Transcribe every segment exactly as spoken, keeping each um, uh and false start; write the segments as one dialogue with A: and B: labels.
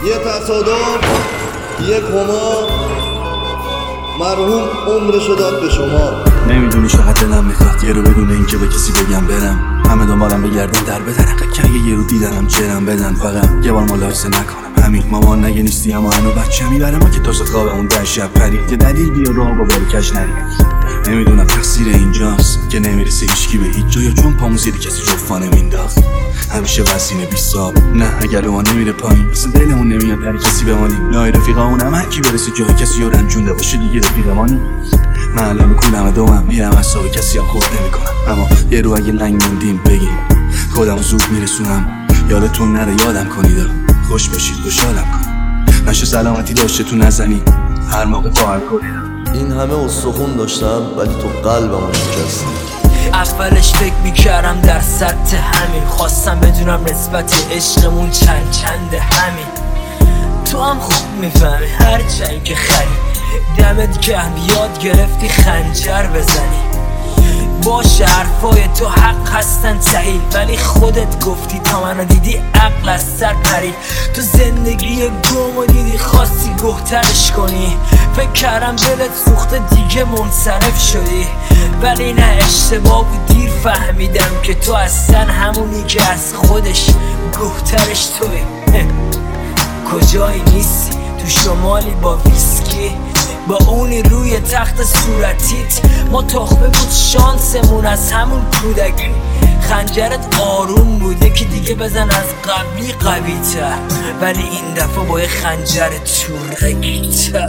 A: یه تصادف، یه کما، مرحوم عمرشو داد به شما.
B: نمیدونی چقدر دلم میخواد یه رو بدون اینکه به کسی بگم برم، همه دنبالم بگردن در بدن، که اگه یه رو دیدنم جرم بدن، فقط یه بار ملاحظه نکنم. همین مامان نگه نیستی اما هنو بچه میبره ما که تازه خوابمون در شب پرید. یه دلیل بیا راه با باری کش نریم. نمیدونم تقصیر اینجاست که نمیرسه هیچکی به هیچ جا، یا چون پامون زیر کسی جفا نمینداخت. همیشه وسینه بیساب نه اگر ما نمیره پایین اصلا دلمون نمیاد در کسی بمانیم. لای رفیقامون هم هر کی برسه جای کسی رو رنجونده باشه دیگه رفیقمانی. من الان کولم دومم میرم اصاب کسی هم خورد نمی کنم، اما یه رو اگه لنگ موندیم بگیم خودم زود میرسونم. یادتون نره یادم کنید، خوش باشید خوشحالم کنم، نشه سلامتی داشته تو نزنی هر موقع خواهر کنیدم.
A: این همه استخون داشتم ولی تو قلبمو شکستی.
C: اولش فکر میکردم در سطح همین، خواستم بدونم نسبت عشقمون چند چنده همین. تو هم خوب میفهمی هر چند که خری دمت گرم یاد گرفتی خنجر بزنی. باشه حرفای تو حق هستن صحیح، ولی خودت گفتی تا منو دیدی عقل از سر پرید. تو زندگی گمو دیدی خواستی گهترش کنی، فکر کردم دلت سوخته دیگه منصرف شدی، ولی نه اشتباه بود دیر فهمیدم که تو اصلا همونی که از خودش گهترش توی. کجایی نیستی تو شمالی با ویسکی با اونی روی تخت صورتیت، ما تخمه بود شانسمون از همون کودکی. خنجرت آروم بوده که دیگه بزن از قبلی قوی تر، ولی این دفعه با یه خنجر تورکی تر.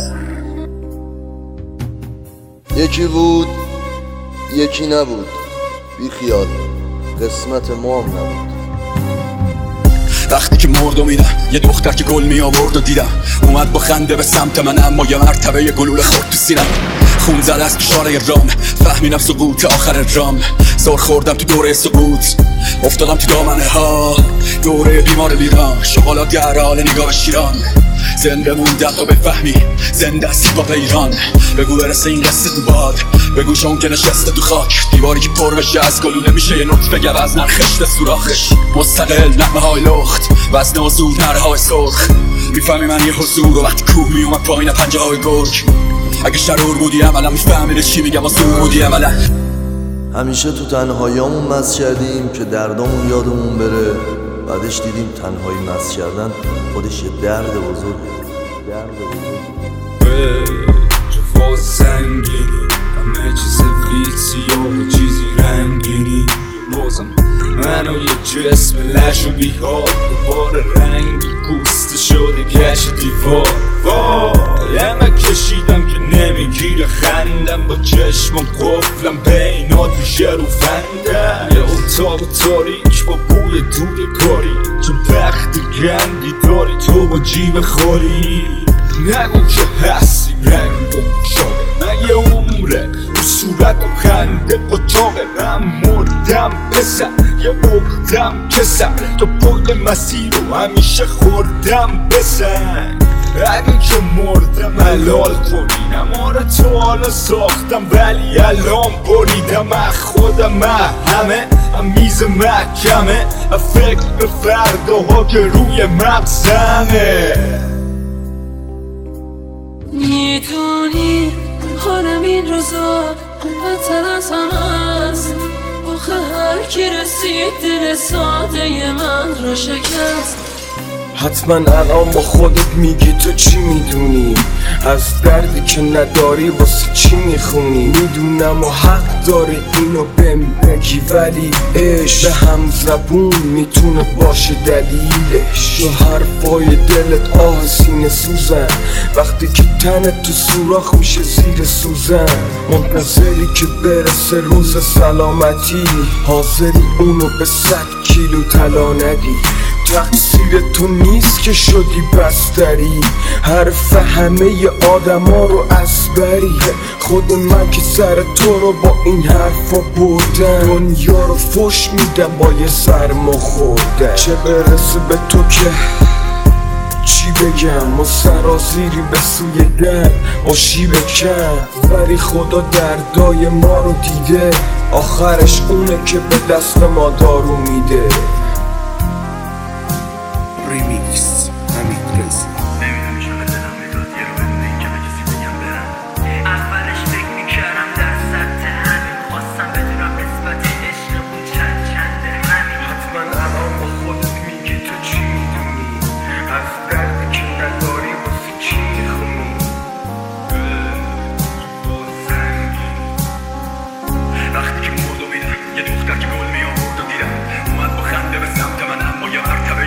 A: یکی بود یکی نبود، بی خیال قسمت ما هم نبود.
B: وقتی که مرد و میدم یه دختر که گل می آورد و دیدم اومد با خنده به سمت من، اما یه مرتبه یه گلوله خورد تو سینم. خون زد از کشاره رام، فهمیدم سقوط آخر رام. زور خوردم تو دوره سقوط، افتادم تو دامنه ها دوره بیمار ویران. شغالات گرال نگاه شیران، زنده موندم تا بفهمی زنده است با ایران. بگو برسه این قصه تو باد، بگو چون که نشسته تو خاک. دیواری که پر بشه از گلوله میشه یه نطفه گوز نرخشت سوراخش. مستقل نغمه های لخت وزن و زود نره های سرخ. میفهمی من یه حضور و وقتی کوه میومد پایین پنجه های گرگ. اگه شرور بودی عملا میفهمیده چی میگم و زور بودی عملا.
A: همیشه تو تنهاییامون مست کردیم که دردامون یادمون بره، بعدش دیدیم تنهایی مست کردن خودش یه درد بزرگه. درد بزرگه.
D: جفاز سنگینی همه چیز سفید و چیزی رنگینی. بازم منو یه جسم لش و بیحال دوباره رنگی پوست شده گشت دیوار. وای همه کشیدم که نمیگیره خندم، با چشمم قفلم بینات میشه رو فندم. یه اتاق تاریک با بوی دود کاری، چون بخت گندی داری تو با جیب خوری. نگو که هستی رنگم شده من یه عمره رو صورت و خنده قطاقه. من مردم بسر یه بردم کسر تا پول مسیر رو همیشه خوردم بسن. اگه که مردم حلال کنینم آره تو حالا ساختم ولی الان بریدم. از خودم من همه هم میز محکمه، فکر به فرداها که روی مغزمه.
E: میدونی حالم این روزا بدتر از همه است، آخه هر کی رسید دل ساده من رو شکست.
F: حتما الان با خودت میگی تو چی میدونی از دردی که نداری واسه چی میخونی. میدونم و حق داری اینو بهم بگی، ولی عشق به هم زبون میتونه باشه دلیلش. تو حرفای دلت آه سینه سوزن وقتی که تنت تو سوراخ میشه زیر سوزن. منتظری که برسه روز سلامتی، حاضری اونو به صد کیلو طلا ندی. تقصیر تو نیست که شدی بستری، حرف همه آدم ها رو از بری. خود من که سر تو رو با این حرفا بردم، دنیا رو فش میدم با یه سرما خوردم. چه برسه به تو که چی بگم، ما سرازیری به سوی در با شیب کم، ولی خدا دردای ما رو دیده. آخرش اونه که به دست ما دارو میده.
B: Remix, Hamid Reza.
G: می آورد و دیدم اومد با خنده به سمت من، اما یه مرتبه